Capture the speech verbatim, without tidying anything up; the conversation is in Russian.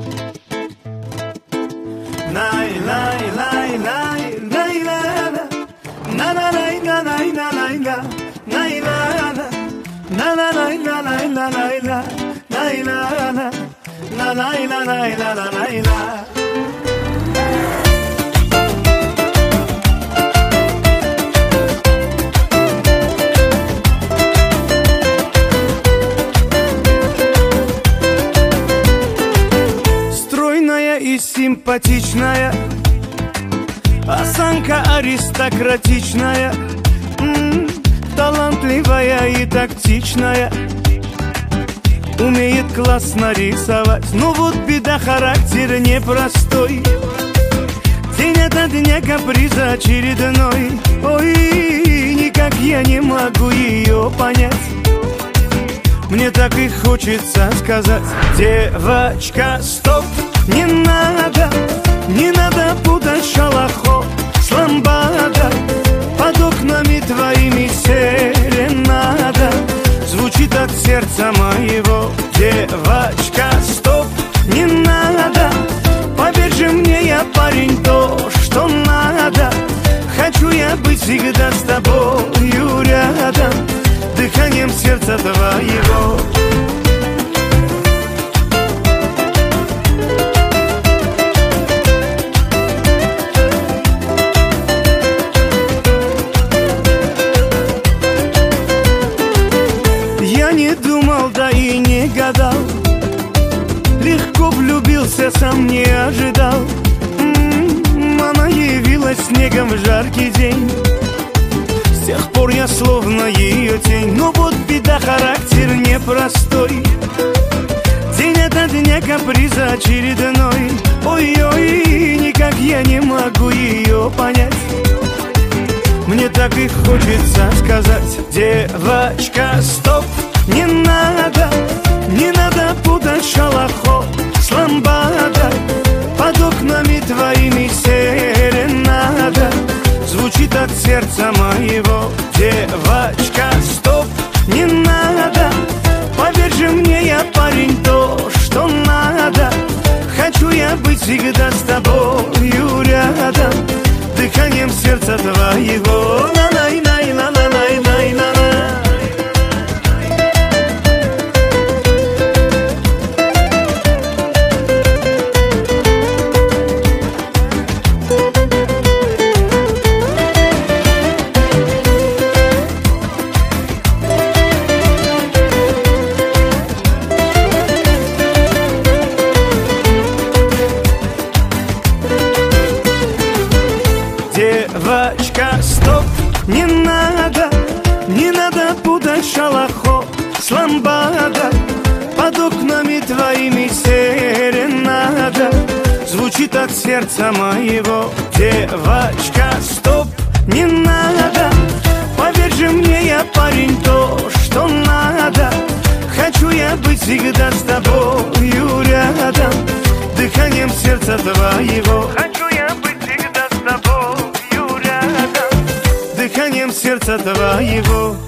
Стройная и симпатичная, осанка аристократичная, м-м, талантливая и тактичная, умеет классно рисовать. Но вот беда, характер непростой, день ото дня каприза очередной. Ой, никак я не могу ее понять. Мне так и хочется сказать: девочка, стоп, не надо, не надо путать шалахо с ламбадой. Под окнами твоими серенада звучит от сердца моего. Девочка, стоп, не надо, поверь же мне, я парень, то, что надо. Хочу я быть всегда с тобою рядом, дыханием сердца твоего. Я не думал, да и не гадал, легко влюбился, сам не ожидал. М-м, она явилась снегом в жаркий день, с тех пор я словно ее тень. Но вот беда, характер непростой, день ото дня каприза очередной. Ой-ой, никак я не могу ее понять. Мне так и хочется сказать: девочка, стоп, не надо, не надо путать шалахо с ламбадой. Под окнами твоими серенада звучит от сердца моего. Девочка, стоп, не надо, поверь же мне, я парень, то, что надо. Хочу я быть всегда с тобою рядом, дыханием сердца твоего. На-най-най-на-на-най-най-на-на. Девочка, стоп, не надо, не надо путать шалахо с ламбадой. Под окнами твоими серенада звучит от сердца моего. Девочка, стоп, не надо, поверь же мне, я парень, то, что надо. Хочу я быть всегда с тобою рядом, дыханием сердца твоего. Хочу я быть всегда с тобою рядом, дыханием сердца твоего.